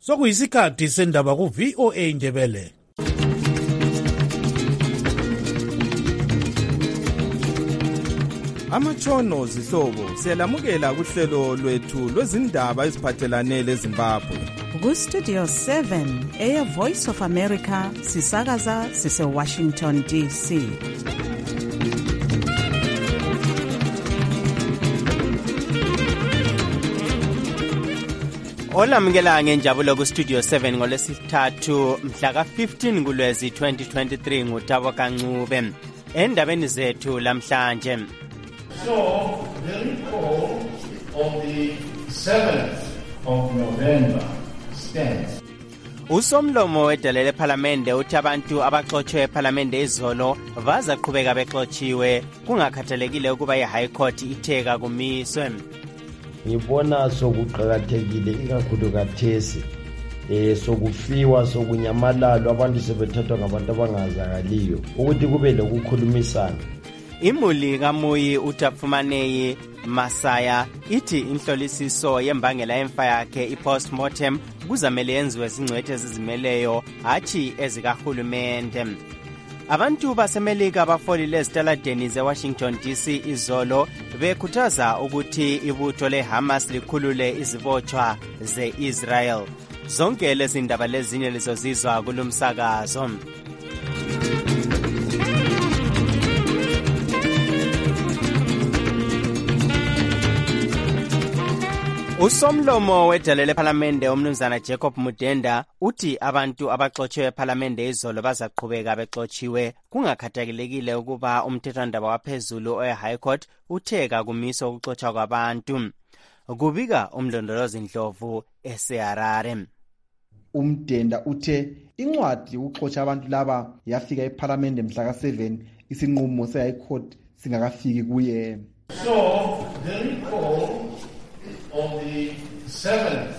Sokuyisikhathi sendaba ku VOA Ndebele. Amatshono zihlobo siyalamukela kuhlelo lwethu lwezindaba eziphathelane leZimbabwe. Ku Studio 7 Air Voice of America sisakaza sise Washington DC. Olamukela ngenjabulo ku Studio 7 ngolesithathu mhla ka-15 kuLwezi 2023 nguThabo Kancube. Endabeni zethu lamhlanje. So, the recall of the 7th of November stands. Usomlomo wedale lePhalamende uthi abantu abaxotshiwe ePhalamende izolo bazaqhubeka bexotshiwe kungakhathalekile ukuba iHigh Court itheka kumiswe. Ngibona sokuqhakathekile ikakhulu kathesi sokufiwa sokunyamalalo abantu sebethathwa ngabantu abangazakaliyo ukuthi kube lokukhulumisana. Imuli kaMuyi uTafumaneyi Masaya ithi inhlolisiso yembangela yemfa yakhe i-postmortem kuzamele yenziwe zingcwethe ezizimeleyo hathi ezikahulumende. Abantu baseMelika abafolile ezitaladeni zeWashington DC izolo bekhuthaza ukuthi ibutho leHamas likhulule izibotshwa ze-Israel. Zonke lezi ndaba lezinye lizozizwa kulumsakazo. Usomlomo wedale lePhalamende umnumzana Jacob Mudenda uthi abantu abaxotshiwe ePhalamende izolo bazaqhubeka bexotshiwe kungakhathalekile ukuba umthethwandaba waphezulu oweHigh Court utheka kumiso ukuxotshwa kwabantu. Kubika umlondolozi Ndlovu eseHarare. Umdenda uthe incwadi ukuxotsha abantu laba yafika ePhalamende mhla ka-7 isinqumo seHigh Court singakafiki kuye. So, the recall of the 7th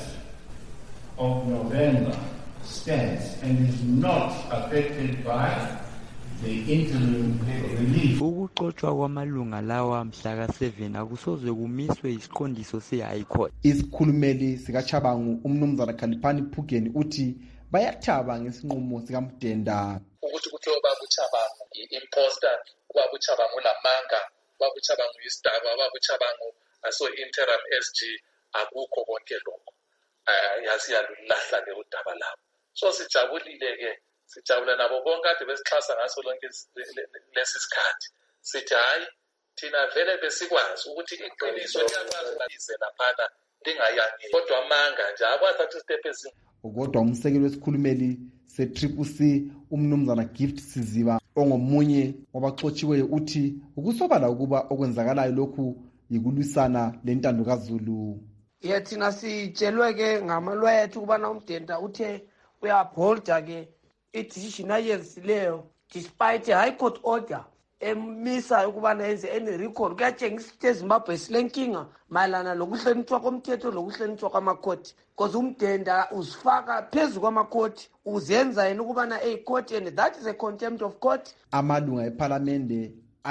of November stands and is not affected by the interim relief. Ukuxotsha kwamalunga lawa mhla ka-7 akusoze kumiswe isiqondiso se-High Court. Isikhulumeli sikaChabangu umnumzana Khaliphani Phugeni uthi bayathaba ngesinqumo sikaMdenda. Ukuthi kuthiwa babuChabangu i-imposter, babuChabangu lamanga, babuChabangu isidaba, babuChabangu aso interim SG akukho konke lokho. Yasiyalulahla le udaba labo. So sijabulile ke, sijabula nabo bonke ade besixhasa ngaso lonke lesi sikhathi. Sithi hayi thina vele besikwazi ukuthi iqiniso liyakwazi laphana lingayangi kodwa amanga nje akwathatha step ezinye. Kodwa umsekeli wesikhulumeli se-CCC umnumzana Gift Siziba ongomunye wabaxotshiweyo uthi ukusobala ukuba okwenzakalayo lokhu yikulwisana lentando kaZulu. Thina sitshelwe ke ngamalwa ethu kubana uMdenda uthe uyapholda ke i-decision ayenzisileyo despite High Court order emisa ukubana yenze any recall. Kuyatshengisa ukuthi eZimbabwe silenkinga mayelana lokuhlonitshwa komthetho lokuhlonitshwa kwamakhoti because uMdenda uzifaka phezu kwamakhoti uzenza yena ukubana court and that is a contempt of court. Amalunga ePhalamende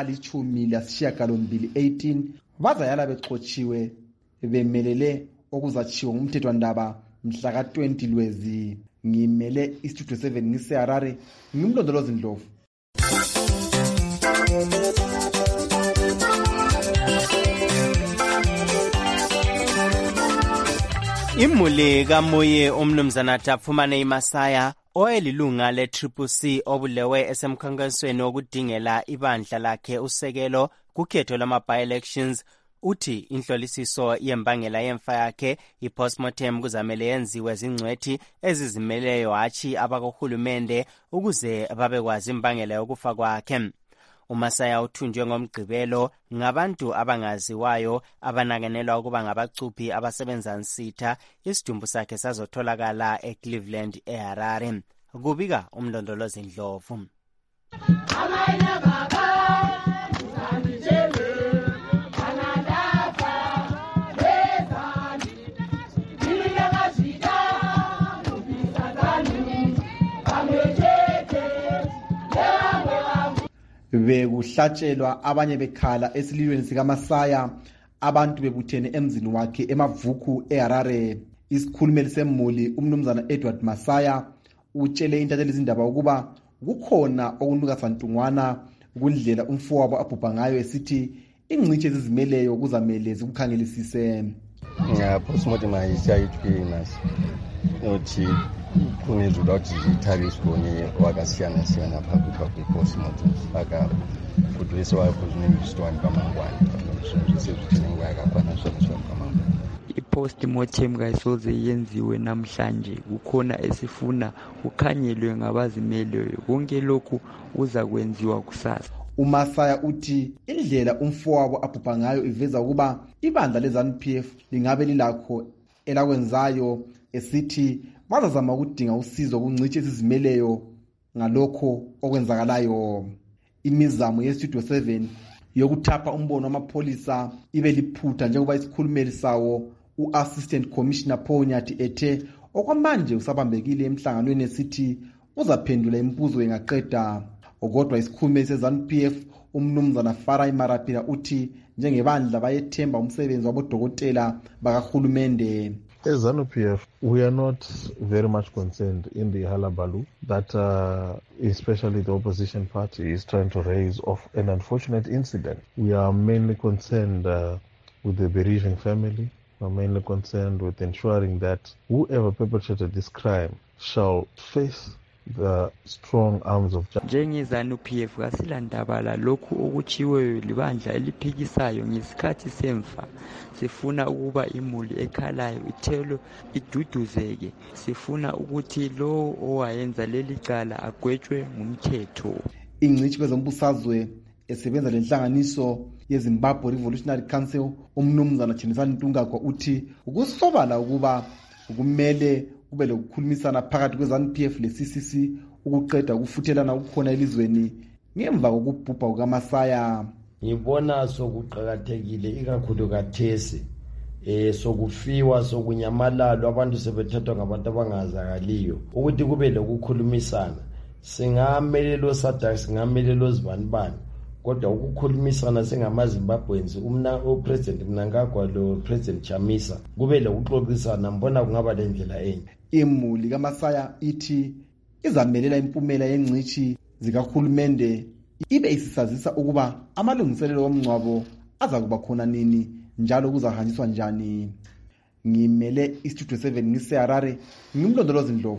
ali-18 bazayala bexotshiwe bemelele okuzatshiwo ngumthethwandaba mhla ka-20 Lwezi. Ngimele iStudio 7 ngiseHarare, ngimlondolozi Ndlovu. Imuli kaMuyi umnumzana Tafumaneyi Masaya oyelilunga le-CCC obulewe esemkhankasweni wokudingela ibandla lakhe usekelo kukhetho lama-by-elections uthi inhlolisiso yembangela yemfa yakhe i-postmortem kuzamele yenziwe zingcwethi ezizimeleyo hatshi abakohulumende ukuze babekwazi imbangela yokufa kwakhe. uMasaya uthunjwe ngomgqibelo ngabantu abangaziwayo abanakenelwa ukuba ngabacuphi abasebenza nsitha. Isidumbu sakhe sazotholakala eCleveland eHarare. Kubika umlondolozi Ndlovu. Bekuhlatshelwa abanye bekhala esililweni sikaMasaya, abantu bebuthene emzini wakhe eMavuku eHarare. Isikhulumeli semuli umnumzana Edward Masaya utshele intatheli izindaba ukuba kukhona okunuka santungwana kundlela umfowabo abhubha ngayo esithi ingcitshi ezizimeleyo kuzamele zikukhangelisise. Postmortem ayisayithinas nothi kunezulu ukuthi zithariswe wakasiyana phakathi postmortem aka futhi leso wakuziniswa kwamangwane sesizithini ngakafana sona kwamangwane. I-postmortem kayisoze yenziwe namhlanje, kukhona esifuna kukhanyelwe ngabazimeleyo. Konke lokhu kuza kwenziwa kusasa. uMasaya uthi indlela umfowabo abhubha ngayo iveza ukuba ibandla leZANU-PF lingabe lilakho elakwenzayo, esithi bazazama ukudinga usizo kungcitshi ezizimeleyo ngalokho okwenzakalayo. Imizamo yeStudio 7 yokuthapha umbono wamapholisa ibe liphutha njengoba isikhulumeli sawo u-Assistant Commissioner Paul Nyathi ethe okwamanje usabambekile emhlanganweni esithi uzaphendula imibuzo engaqeda. Kodwa isikhulumeli seZANU-PF umnumzana Farai Marapira uthi njengebandla bayethemba umsebenzi wabodokotela bakahulumende. As ZANU-PF, we are not very much concerned in the halabaloo that especially the opposition party is trying to raise of an unfortunate incident. We are mainly concerned with the bereaving family. We are mainly concerned with ensuring that whoever perpetrated this crime shall face the strong arms of justice. NjengeZANU-PF kasilandaba lokhu okuchiweyo libandla eliphikisayo ngesikhathi semfa. Sifuna ukuba imuli ekhalayo ithelwe iduduzeke. Sifuna ukuthi lo owayenza leli cala agwetshwe ngumthetho. Ingcitshi kwezombusazwe esebenza lenhlanganiso yeZimbabwe Revolutionary Council umnumzana Chinisani Ntungagwa uthi ukusobala ukuba kumele kube lokukhulumisana phakathi kweZANU-PF leCCC ukuqeda ukufuthelana ukukhona elizweni ngemva kokubhubha kukaMasaya. Ngibona sokuqhakathekile ikakhulu kathesi sokufiwa sokunyamalalo abantu sebethathwa ngabantu abangazakaliyo ukuthi kube lokukhulumisana. Singamelelo SADC singamelelo zibanibani kodwa ukukhulumisana singamaZimbabweans uPresident Mnangagwa lo President Chamisa kube lokuxoxisana mbona kungaba lendlela enye. Imuli kaMasaya ithi izamelela impumela yengcitshi zikahulumende ibe isisazisa ukuba amalungiselelo omngcwabo azakuba khona nini njalo kuzahanjiswa njani. Ngimele iStudio 7 ngiseHarare, ngimlondolozi Ndlovu.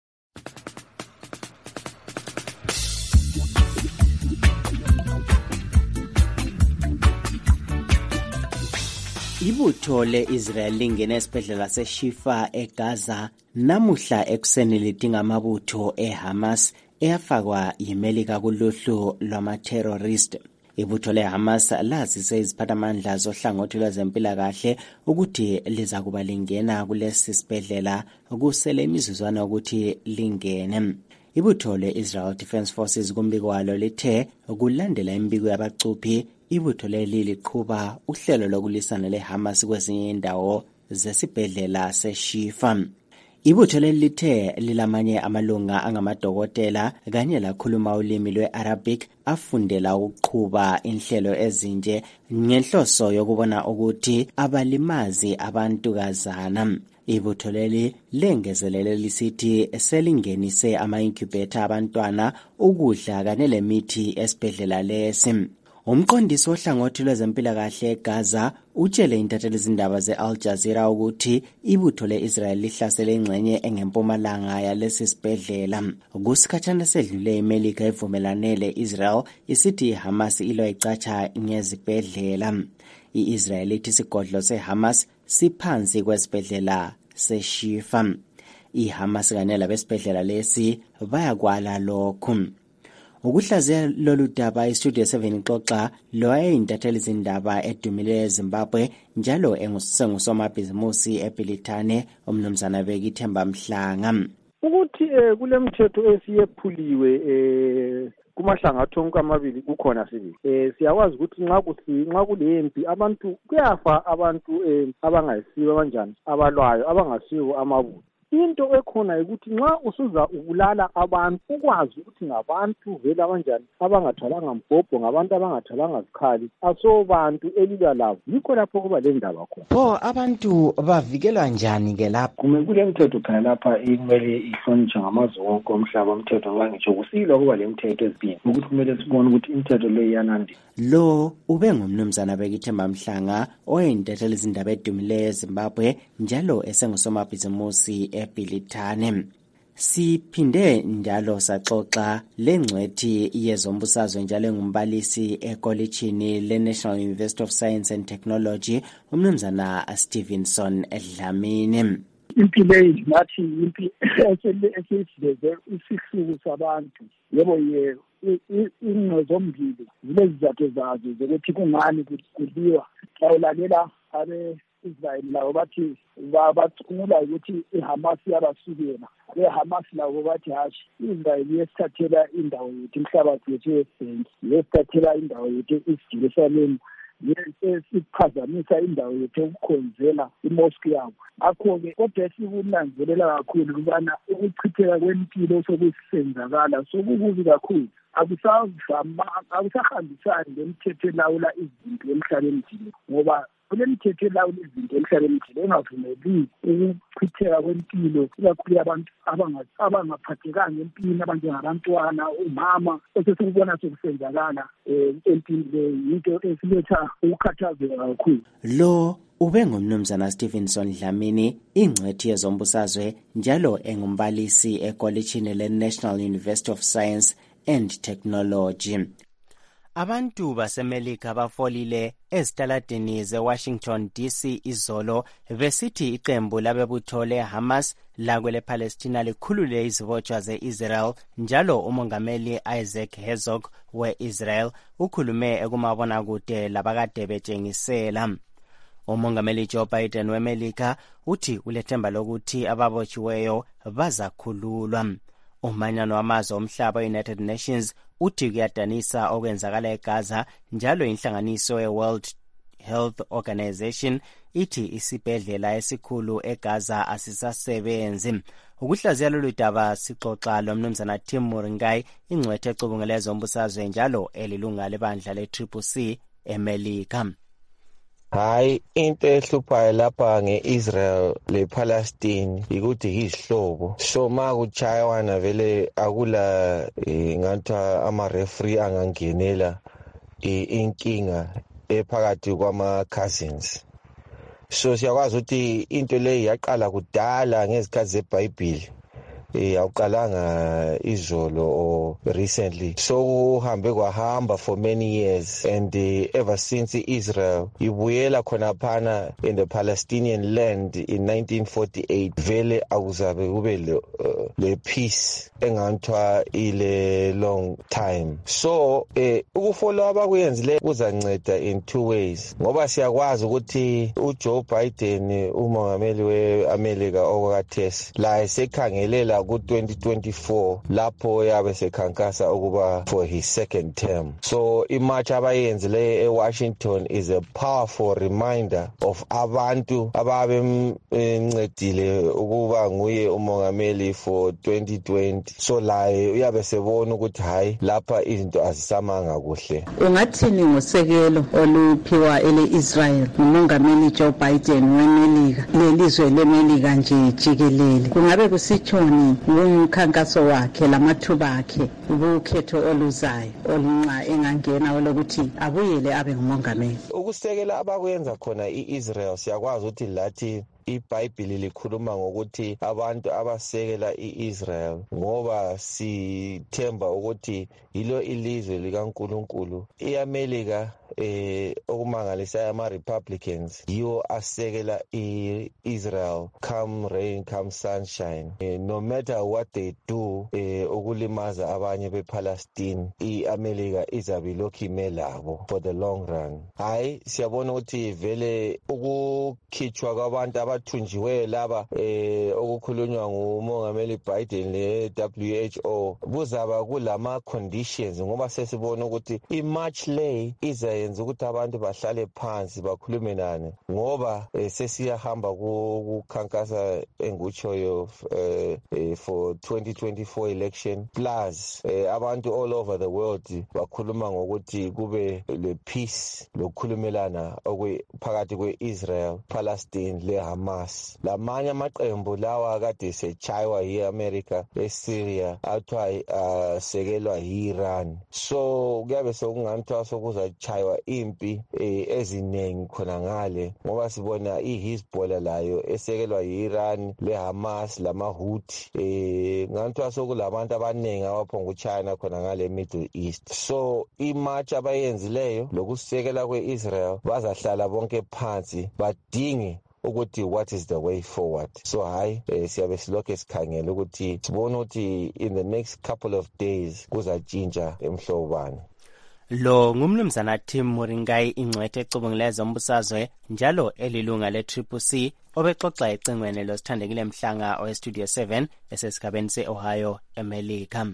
Ibutho le-Israel lingene esibhedlela seShifa eGaza namuhla ekuseni lidinga amabutho eHamas eyafakwa yiMelika kuluhlu lwama-terrorist. Ibutho leHamas lazise iziphathamandla zohlangothi lwezempilakahle ukuthi liza kuba lingena kulesi sibhedlela kusele imizuzwana ukuthi lingene. Ibutho le-Israel Defense Forces kumbiko walo lithe kulandela imbiko yabacuphi ibutho leli liqhuba uhlelo lokulisana leHamas kwezinye indawo zesibhedlela seShifa. Ibutho leli lithe lilamanye amalunga angamadokotela kanye lakhuluma ulimi lwe-Arabic afundela ukuqhuba inhlelo ezinje ngenhloso yokubona ukuthi abalimazi abantukazana. Ibutho leli lengezelele lisithi selingenise ama-incubator abantwana ukudla kanye lemithi esibhedlela lesi. Umqondisi ohlangothi lwezempilakahle eGaza utshele intatheli izindaba ze-Al Jazeera ukuthi ibutho le-Israel lihlasele ingxenye engempumalanga yalesi sibhedlela. Kusikhathana sedlule iMelika ivumelane le-Israel isithi iHamas ilo icatsha ngezibhedlela. I-Israel ithi isigodlo seHamas siphansi kwesibhedlela seShifa. IHamas kanye labesibhedlela lesi bayakwala lokhu. Ukuhlaziya lolu daba iStudio 7 ixoxa loyayintatheli izindaba edumile eZimbabwe njalo engusomabhizimusi eBilitane umnumzana Bekithemba Mhlanga. Ukuthi kulemthetho esiyephuliwe kumahlangatho onke amabili kukhona sibili. Siyakwazi ukuthi nxa kulempi abantu kuyafa abantu abangayisibo abanjani abalwayo abangasibo amabutho. into ekhona ukuthi nxa usuza ubulala abantu ukwazi ukuthi ngabantu vele abanjani abangathwalanga mbhobho, ngabantu abangathwalanga zikhali, asobantu elilwa labo. Yikho lapho kuba le ndaba khona. Abantu bavikelwa njani ke lapho? Kule mthetho phela lapha kumele ihlonitshwe ngamazwe wonke omhlaba. Umthetho nxa ngitsho kusilwa kuba le mthetho ezibini ukuthi kumele sibone ukuthi imithetho le iyanandi. Lo ube ngumnumzana Bekithemba Mhlanga oyintatheli izindaba edumileyo eZimbabwe njalo esengusomabhizimusi eBhilitane. Siphinde njalo saxoxa lengcwethi yezombusazwe njalo engumbalisi ekolitshini le-National University of Science and Technology umnumzana Stevenson Dlamini. Impilo nathi impi esiyiveze isihluku sabantu. Yebo zombili zilezizathu zazo zokuthi kungani kuliwa. Awulalela Israel labo bathi bacunula ukuthi iHamas yabasukela. Hamas labo bathi hashi Israel yesithathela indawo yethu umhlabathi wethu wesibhenki, yesithathela indawo yethu eJerusalem, yesiphazamisa indawo yethu yokukhonzela imosque yabo. Akho-ke kodwa sikunanzelela kakhulu ukubana ukuchitheka kwempilo sokusenzakala sokukubi kakhulu. Akusahambisani lemithetho elawula izinto emhlabeni jikelele ngoba kule mithetho elawula izinto emhlabeni jikelele engavumeli ukuchitheka kwempilo ikakhulu abantu abangaphathekanga empilweni abanjengabantwana, umama osesikubona sokusenzakala empilweni le yinto esiletha ukukhathazeka kakhulu. Lo ube ngumnumzana Stevenson Dlamini ingcwethi yezombusazwe njalo engumbalisi ekolitshini le-National University of Science and Technology. Abantu baseMelika bafolile ezitaladini zeWashington DC izolo besithi iqembu labebutho leHamas lakwele Palestina likhulule izibotshwa ze-Israel njalo umongameli Isaac Herzog we-Israel ukhulume ekumabonakude labakade betshengisela. Umongameli Joe Biden weMelika uthi ulethemba lokuthi ababotshiweyo bazakhululwa. Umanyano wamazwe omhlaba United Nations uthi kuyadanisa okwenzakala eGaza njalo inhlanganiso ye-World Health Organization ithi isibhedlela esikhulu eGaza asisasebenzi. Ukuhlaziya lolu daba sixoxa lomnumzana Tim Muringai ingcwethe ecubungela ezombusazwe njalo elilunga lebandla le-CCC eMelika. Hayi into ehluphayo lapha ngeIsrael lePalestine ukuthi yisihlobo. So makuchayiwana vele akula ngathi ama-referee angangenela inkinga ephakathi kwama-cousins. So siyakwazi ukuthi into leyi yaqala kudala ngezikhathi zeBhayibheli. Awuqalanga izolo or recently. So uhambe kwahamba for many years and ever since Israel ibuyela khonaphana in the Palestinian land in 1948 vele akuzabe kube le peace enganthwa ile long time. So ukufollow abakuyenzile kuzanceda in two ways ngoba siyakwazi ukuthi uJoe Biden umongameli weAmerica okwakathesi la esekhangelela ku-2024 lapho yabe sekhankasa ukuba for his second term. So imarch abayenzile eWashington is a powerful reminder of abantu ababemncedile ukuba nguye umongameli for 2020. So laye uyabe sebona ukuthi hayi lapha izinto azisamanga kuhle. Ungathini ngosekelo oluphiwa ele-Israel umongameli Joe Biden weMelika lelizwe leMelika nje jikelele kungabe kusitshoni umkhankaso wakhe lamathuba akhe ukhetho oluzayo olinxa engangena olokuthi abuyele abe ngumongameli? Ukusekela abakwenza khona iIsrael siyakwazi ukuthi lathi iBhayibheli likhuluma ngokuthi abantu abasekela iIsrael ngoba sithemba ukuthi yilo ilizwe likaNkulunkulu. iAmerica okumangalisa ama-Republicans yiwo asekela Israel come rain come sunshine. No matter what they do ukulimaza abanye bePalestine iAmerica izabe ilokhu ime labo for the long run. Hayi siyabona ukuthi vele ukukhitshwa kwabantu abathunjiweyo laba okukhulunywa ngumongameli Biden le-WHO kuzaba kulama conditions ngoba sesibona ukuthi i-March le izayenza ukuthi abantu bahlale phansi bakhulumelane ngoba sesiyahamba kukhankasa engutshoyo for 2024 election plus abantu all over the world bakhuluma ngokuthi kube le peace lokukhulumelana phakathi kwe-Israel, Palestine le-Hamas. Lamanye amaqembu lawa kade sechaywa yi-America eSyria athiwa sekelwa yi-Iran. So kuyabe sokunganithiwa sokuzachaywa impi eziningi khona ngale ngoba sibona i-Hezbollah layo esekelwa yi-Iran le-Hamas lama-Houthi nganithiwa sokulabantu abaningi abaphonga uchina khona ngale Middle East. So imarch abayenzileyo lokusekela kwe-Israel bazahlala bonke phansi badinge ukuthi what is the way forward. So hayi siyabe silokho sikhangela ukuthi sibone ukuthi in the next couple of days kuzatshintsha emhlobani. Lo ngumnumzana Tim Moringai ingcwethe ecubungile zombusazwe njalo elilunga le-CCC obexoxa ecingweni losithandekile Mhlanga owestudio 7 esesigabeni se-Ohio eMelika.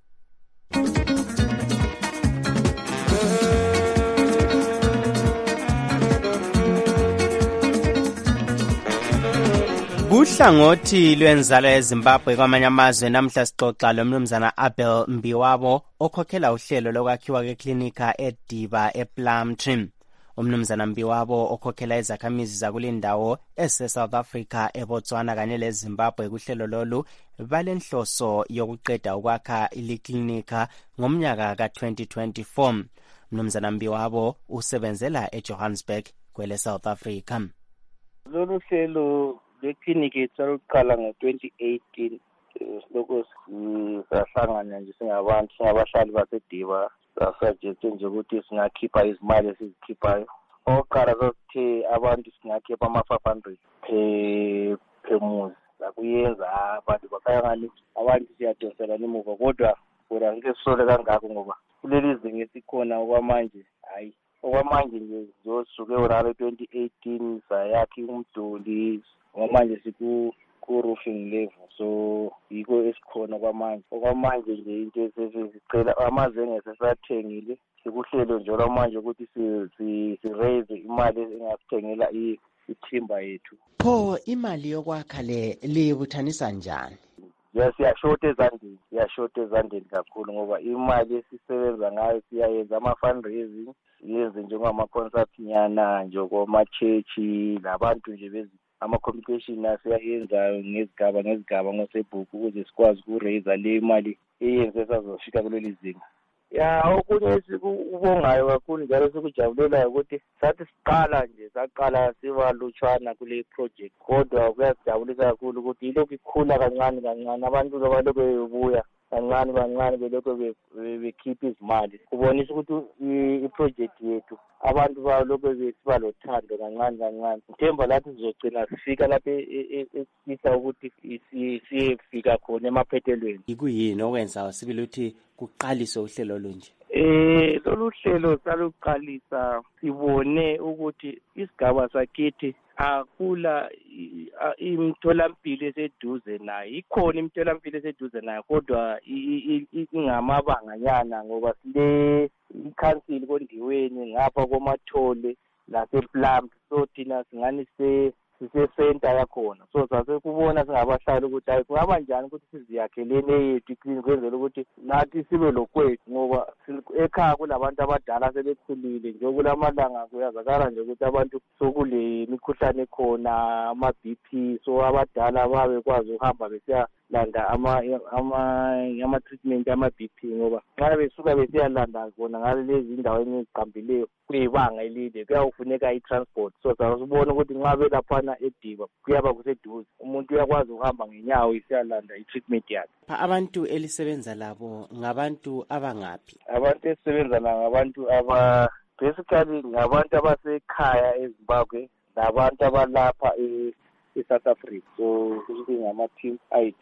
Kuhlangothi lwenzalo eZimbabwe kwamanye amazwe namhla sixoxa lomnumzana Abel Mbiwabo okhokhela uhlelo lokwakhiwa kweklinika eDiba ePlumtree. Umnumzana Mbiwabo okhokhela izakhamizi zakulindawo ese-South Africa, eBotswana kanye leZimbabwe kuhlelo lolu balenhloso yokuqeda ukwakha iliklinika ngomnyaka ka-2024. Umnumzana Mbiwabo usebenzela eJohannesburg kwele South Africa. Lolu hlelo leklinika itsalokuqala ngo-2018 lokho sahlangana nje singabantu singabahlali baseDiba sasuggeste nje ukuthi singakhipha izimali esizikhiphayo. Okokuqala sasithe abantu singakhipha ama-500 per muzi. Sakuyenza abantu bakayangani abantu siyadonselana emuva kodwa ngeke sisole kangako ngoba kuleli zinga esikhona okwamanje hayi okwamanje nje zosuke orale 2018 sayakhi umduli okwamanje ku-roofing level. So yiko esikhona okwamanje nje into esesicela amazenge sesathengile sikuhlelo nje okwamanje ukuthi si-raise imali engasithengela ithimba yethu. Pho imali yokwakha le liyibuthanisa njani? Siyashota ezandeni kakhulu ngoba imali esisebenza ngayo siyayenza ama-fundraising, siyenze njengama-concert nyana njengoma-church labantu nje ama-communication asiyayenzayo ngezigaba ngosebhuku ukuze sikwazi ukuraise le imali eyenze sazofika kuleli zinga. Okunye esikubongayo kakhulu njalo sikujabulelayo ukuthi sathi saqala sibalutshwana kule project kodwa kuyasijabulisa kakhulu ukuthi ilokhu ikhula kancane abantu balokhu bebuya kancane belokhu bekhipha izimali. Kubonisa ukuthi iproject yethu abantu balokhu besiba lothando kancane. Ngithemba lathi sizogcina sifika lapho esifisa ukuthi siyefika khona emaphethelweni. Ikuyini okwenza sibili ukuthi kuqaliswe uhlelo olunje? Lolu hlelo saluqalisa sibone ukuthi isigaba sakithi akula imitholampilo eseduze nayo. Ikhona imitholampilo eseduze nayo kodwa ingamabanganyana ngoba sile ikhansili kondiweni ngapha komathole lasePlum. So thina singani sise-center yakhona. So sasekubona singabahlali ukuthi hayi kungaba njani ukuthi siziyakhelene yethu iklinika kwenzela ukuthi nathi sibe lokwethu ngoba ekhaya kulabantu abadala sebekhulile nje kulamalanga kuyazakala nje ukuthi abantu sokule mikhuhlane ekhona ama-BP. So abadala babekwazi ukuhamba besiyalanda ama-treatment ama-BP ngoba nxa besuka besiyalanda khona ngalezi indaweni eziqambileyo kuyibanga elide kuyawufuneka i-transport. So sasibona ukuthi nxa belaphana eDiba kuyaba kuseduze umuntu uyakwazi ukuhamba ngenyawo isiyalanda i-treatment yakhe. Abantu elisebenza labo ngabantu abangaphi? Abantu esisebenza ngabantu basically ngabantu abasekhaya eZimbabwe nabantu abalapha eSouth Africa. So kusuke ngama-team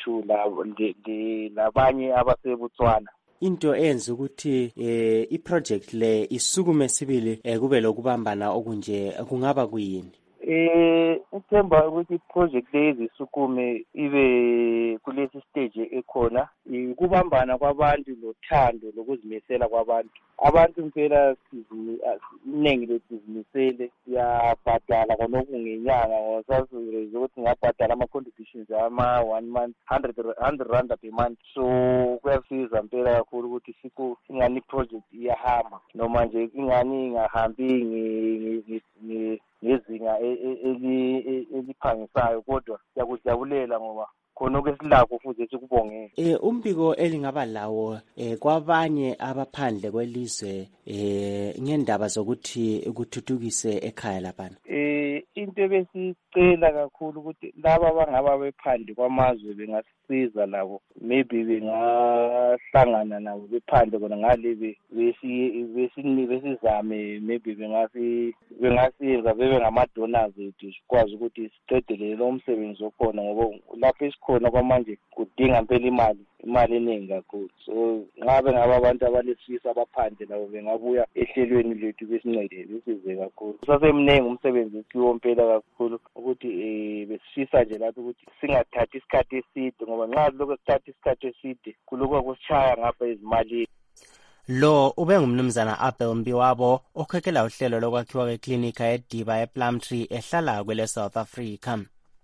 ayi-2 labanye abaseBotswana. Into enza ukuthi iproject le isukume sibili kube lokubambana okunje kungaba kuyini? Ngithemba ukuthi iproject lezi sukume ibe kulesi stage ekhona ukubambana kwabantu lothando lokuzimisela kwabantu. Abantu impela iningi lesizimisele siyabhadala khonokho ngenyanga ngosazi ukuthi ngabhadala ama-contributions ama-1 month 100 rand per month. So kuyasiza impela kakhulu ukuthi ingani iproject iyahamba noma nje ingani ingahambi ngezinga eliphangisayo kodwa siyakujabulela ngoba khona okwesilapho futhi sikubongela. Umbiko elingaba lawo kwabanye abaphandle kwelizwe ngendaba zokuthi ukuthuthukise ekhaya laphana. Into ebesicela kakhulu ukuthi laba abangaba bephandle kwamazwe bengasiza labo, maybe bengahlangana nabo bephandle kona ngale besizame, maybe bengasiza bebe ngama-donors ethu sikwazi ukuthi siqedelele lo msebenzi okhona ngoba lapho esikhona kwamanje kudinga mpela imali eningi kakhulu. So ngabe ngaba abantu abalesifisa abaphandle nabo bengabuya ehlelweni lethu besincede besize kakhulu. Sasemningi umsebenzi kiwo mpela kakhulu ukuthi besifisa nje lapho ukuthi singathathi isikhathi eside ngoba nxa lokho sithatha isikhathi eside kuloko kusishaya ngapha izimali. Lo ube ngumnumzana Abel Mbiwabo okhokhela uhlelo lokwakhiwa kweklinika eDiba ePlumtree ehlala kwele South Africa.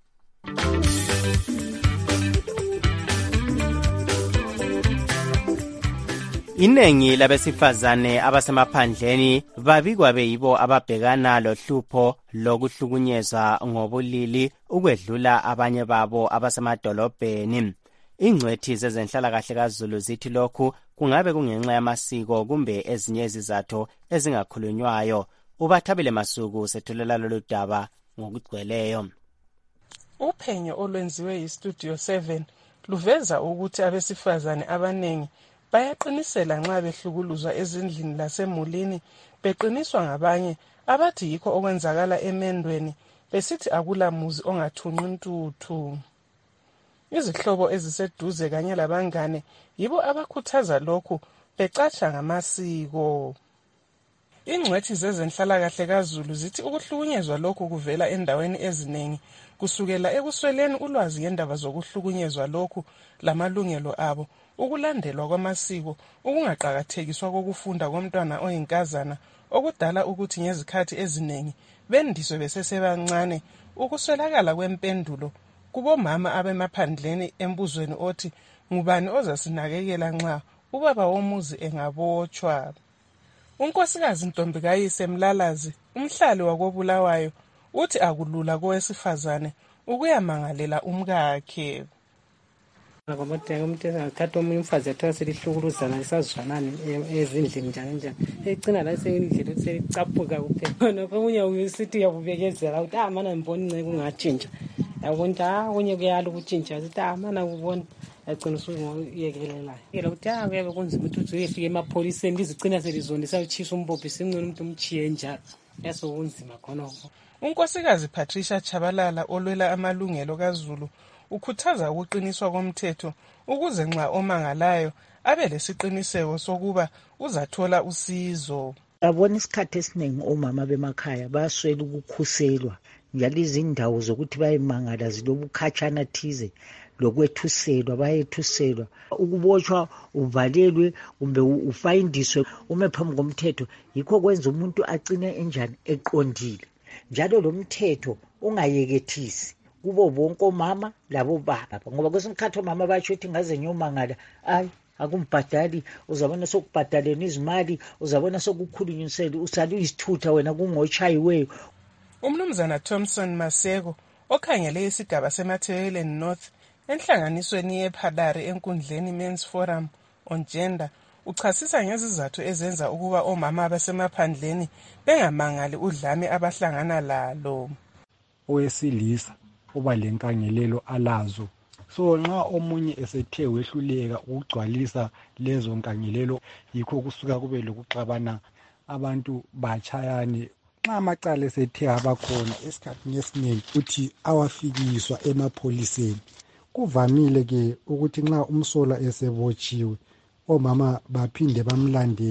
Inengi labesifazane abasemaphandleni babikwa beyibo ababhekana lohlupho lokuhlukunyezwa ngobulili ukwedlula abanye babo abasemadolobheni. Ingcwethi zezenhlalakahle kaZulu zithi lokhu kungabe kungenxa yamasiko kumbe ezinye izizathu ezingakhulunywayo. Ubathabile Masuku sethulela lolu daba ngokugcweleyo. Uphenyo olwenziwe yiStudio 7 luveza ukuthi abesifazane abanengi bayaqinisela nxa behlukuluzwa ezindlini lasemulini, beqiniswa ngabanye abathi yikho okwenzakala emendweni, besithi akula muzi ongathunqi intuthu. Izihlobo eziseduze kanye labangane yibo abakhuthaza lokhu becatsha ngamasiko. Ingcwethi zezenhlalakahle kaZulu zithi ukuhlukunyezwa lokhu kuvela endaweni eziningi, kusukela ekusweleni ulwazi ngendaba zokuhlukunyezwa lokhu lamalungelo abo, ukulandelwa kwamasiko, ukungaqakathekiswa kokufunda komntwana oyinkazana okudala ukuthi ngezikhathi eziningi bendiswe besesebancane, ukuswelakala kwempendulo kubomama abemaphandleni embuzweni othi ngubani ozasinakekela nxa ubaba womuzi engabotshwa. Unkosikazi Ntombikayise Mlalazi, umhlali wakobulawayo, uthi akulula kowesifazane ukuyamangalela umkakhe. Umuntu engathatha omunye umfazi athiwa selihlukuluzana lisazwanani ezindlini njalo ecina la sendlini selicaphuka kuphela. Omunye usithi uyakubekezela ukuthi mana ngibona inceke ungatshintsha, yabona ukuthi okunye kuyala ukutshintsha, sithi mana ngibona yagcina usuyekelelayo ukuthi kuyabe kunzima ukuthi uyefika emapholiseni lizigcina selizondisa utshisa umbobhi singcono umuntu umchiye njalo, yasokunzima khonokho. Unkosikazi Patricia Chabalala olwela amalungelo kaZulu ukhuthaza ukuqiniswa komthetho ukuze nxa omangalayo abe lesiqiniseko sokuba uzathola usizo. Abona isikhathi esiningi omama bemakhaya baswela ukukhuselwa, njalo izindawo zokuthi bayemangala zilobukhatshana thize lokwethuselwa, bayethuselwa. Ukubotshwa uvalelwe kumbe ufayindiswe ume phambi komthetho, yikho kwenza umuntu acine enjani eqondile. Njalo lo mthetho ungayekethisi kubo bonke omama labo baba, ngoba kwesinye isikhathi omama batsho ukuthi ngaze ngiyomangala, akumbhadali, uzabona sokubhadaleni izimali, uzabona sokukhulunyisela, usale uyisithutha wena kungotshayiweyo. Umnumzana Thompson Maseko okhangele isigaba seMathebeleni North enhlanganisweni yePhalari enkundleni Men's Forum on Gender uchasisa ngezizathu ezenza ukuba omama abasemaphandleni bengamangali udlame abahlangana lalo. Owesilisa uba lenkangelelo alazo, so nxa omunye esethe wehluleka ukugcwalisa lezo nkangelelo, yikho kusuka kube lokuxabana, abantu bachayane. Nxa amacala esethe abakhona esikhathini esiningi uthi awafikiswa emapholiseni. Kuvamile ke ukuthi nxa umsola esebotshiwe omama baphinde bamlandele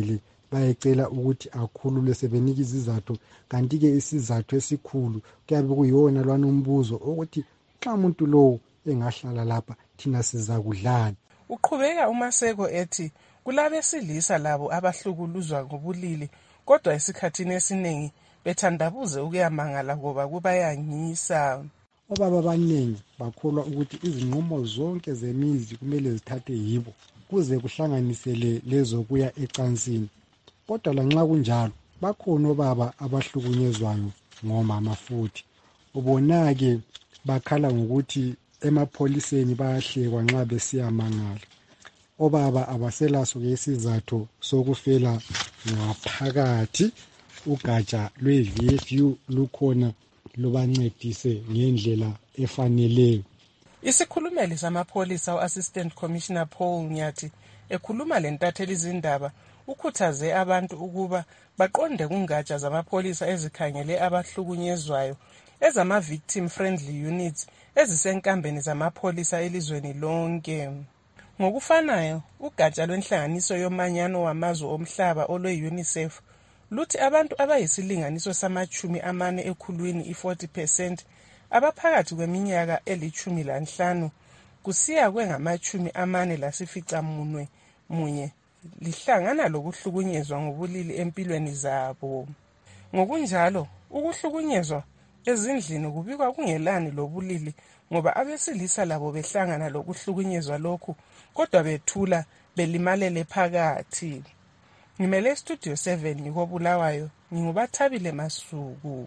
bayecela ukuthi akhululwe sebenika izizathu. Kanti-ke isizathu esikhulu kuyabe kuyiwona lwana umbuzo ukuthi xa umuntu lowo engahlala lapha thina sizakudlani. Uqhubeka uMaseko ethi kulabesilisa labo abahlukuluzwa ngobulili, kodwa esikhathini esiningi bethandabuze ukuyamangala ngoba kubayangisa. Obaba abaningi bakholwa ukuthi izinqumo zonke zemizi kumele zithathe yibo kuze kuhlanganisele lezo kuya ecansini. Kodwa lanxa kunjalo bakhona obaba abahlukunyezwayo ngomama futhi. Ubona-ke bakhala ngokuthi emapholiseni bayahlekwa nxa besiyamangala. Obaba abaselaso-ke isizathu sokufela ngaphakathi. Ugatsha lwe-VFU lukhona lubancedise ngendlela efaneleyo. Isikhulumeli samapholisa u-Assistant Commissioner Paul Nyathi ekhuluma lentatheli izindaba ukhuthaze abantu ukuba baqonde kungatsha zamapholisa ezikhangele abahlukunyezwayo ezama-victim friendly units ezisenkambeni zamapholisa elizweni lonke. Ngokufanayo, ugatsha lwenhlanganiso yomanyano wamazwe omhlaba olwe-UNICEF luthi abantu abayisilinganiso sama-40 ekhulwini i-40% abaphakathi kweminyaka eli-15 kusiya kwengama-44 lihlangana lokuhlukunyezwa ngobulili empilweni zabo. Ngokunjalo, ukuhlukunyezwa ezindlini kubikwa kungelani lobulili ngoba abesilisa labo behlangana lokuhlukunyezwa lokhu kodwa bethula belimalele phakathi. Ngimele Studio 7 ngikobulawayo, ngingubathabile Masuku.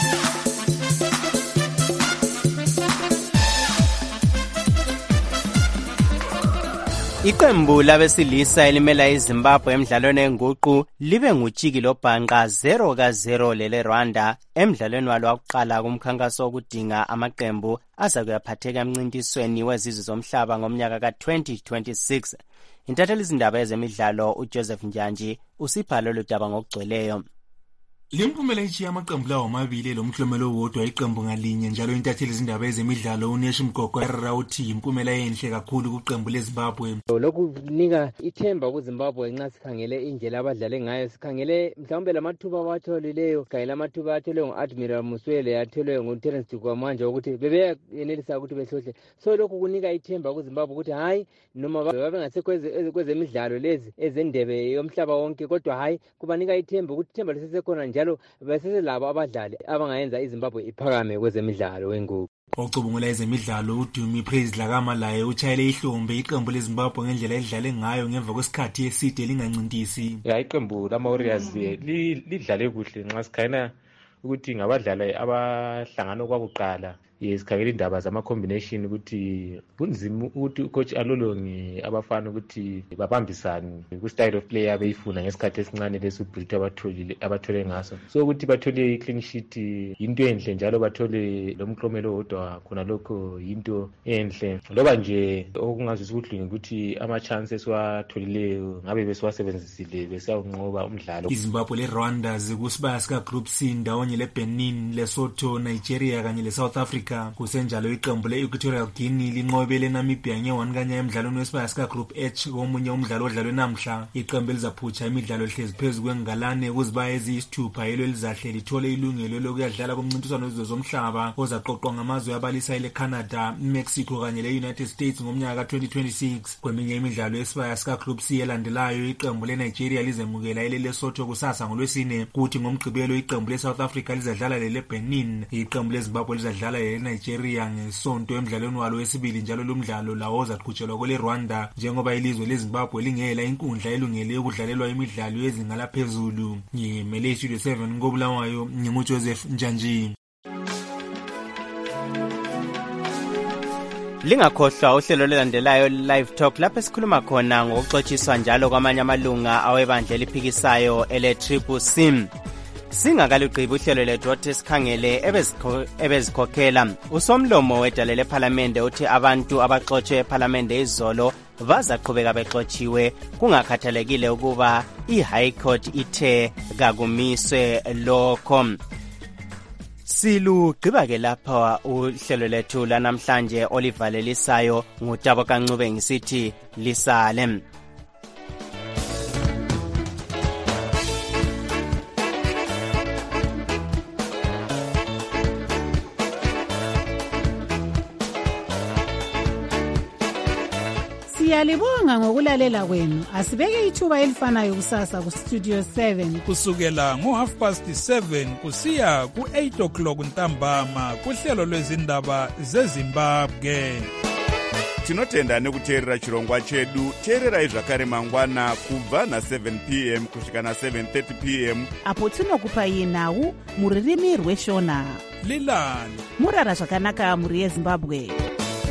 Iqembu labesilisa elimela iZimbabwe emidlalweni enguqu libe ngujiki lobhanqa 0-0 lele Rwanda emidlalweni walo wokuqala kumkhankaso wokudinga amaqembu azakuyaphatheka emncintisweni wezizwe zomhlaba ngomnyaka ka-2026. Intatheli izindaba ezemidlalo uJoseph Njanji usipha lolu daba ngokugcweleyo. Lemphumela ichiya amaqembu lawo amabili lomhlomelo wodwa iqembu ngalinye njalo intatheli izindaba ezemidlalo uNesh Mgogo uthi impumela enhle kakhulu kuqembu leZimbabwe. Lokhu kunika ithemba kuZimbabwe nxa sikhangele indlela abadlale ngayo, sikhangele mhlawumbe lamathuba awatholileyo, sikhangele amathuba atholwe ngu-Admiral Muswele atholwe ngu-Terence Dukwamanje ukuthi bebeyenelisa ukuthi behlohle. So lokhu kunika ithemba kuZimbabwe ukuthi hayi noma babengasekho kwezemidlalo lezi ezendebe yomhlaba wonke, kodwa hayi kubanika ithemba ukuthi ithemba lisesekhona njalo beseselabo abadlali abangayenza iZimbabwe iphakame kwezemidlalo wenguqu. Ocubungula ezemidlalo uDumi Praise Lakama laye utshayele ihlombe iqembu leZimbabwe ngendlela elidlale ngayo ngemva kwesikhathi eside lingancintisi. Iqembu lama-Warriors lidlale kuhle nxa sikhangela ukuthi ngabadlali abahlangana kwakuqala. Sikhangela indaba zama-combination ukuthi kunzima ukuthi ucoach alolonge abafana ukuthi babambisane ku-style of play abeyifuna ngesikhathi esincane lesi-Brit abathole ngaso. So ukuthi bathole i-clean sheet yinto enhle njalo bathole lomklomelo wodwa khona lokho yinto enhle. Loba nje okungazwisa ubuhlungu ukuthi ama-chance esiwatholileyo ngabe besiwasebenzisile besiyawunqoba umdlalo. iZimbabwe leRwanda zikusibaya sika-Group C ndawonye leBenin, Lesotho, Nigeria kanye leSouth Africa. Kusenjalo iqembu le-Equatorial Guinea linqobele Namibia nge-1 kanya emidlalweni wesibaya sika-Group H komunye umdlalo odlalwe namhla. Iqembu elizaphutsha imidlalo ehlezi phezu kwengalane kuzibaya eziyisithupha yelo elizahle lithole ilungelo lokuyadlala kumncintiswano wezizwe zomhlaba ozaqoqwa ngamazwe abalisa ele-Canada, Mexico kanye le-United States ngomnyaka ka-2026. Kweminye imidlalo yesibaya sika-Group C elandelayo iqembu le-Nigeria lizemukela ele-Lesotho kusasa ngolwesine, kuthi ngomgqibelo iqembu le-South Africa lizadlala lele-Benin. Iqembu leZimbabwe lizadlala Nigeria ngesonto emidlalweni walo wesibili njalo lumdlalo lawo ozaqhutshelwa kwele Rwanda njengoba ilizwe leZimbabwe lingela inkundla elungele ukudlalelwa imidlalo yezinga laphezulu. Ngimele Studio 7 ngobulawayo, nginguJoseph Njanji. Lingakhohlwa uhlelo lelandelayo Live Talk lapho esikhuluma khona ngokuxotshiswa njalo kwamanye amalunga awebandla eliphikisayo ele-CCC. Singakaligqibi uhlelo lethu othi sikhangele ebezikhokhela usomlomo wedale lephalamende uthi abantu abaxotshwe ephalamende izolo bazaqhubeka bexotshiwe kungakhathalekile ukuba i-High Court ithe kakumiswe lokho. Silugqiba-ke lapha uhlelo lethu lanamhlanje olivalelisayo ngutabo kancube ngisithi lisale. Siyalibonga ngokulalela kwenu. Asibeke ithuba elifanayo kusasa ku Studio 7 kusukela ngo7:30 kusiya ku8 o'clock ntambama kuhlelo lwezindaba zeZimbabwe. Tinotenda nekuteerera chirongwa chedu. Teererai zvakare mangwana kubva na7 p.m. kusvika na7:30 p.m. apo tinokupai nhau muririmi rweshona. Lilani murara zvakanaka muri yeZimbabwe.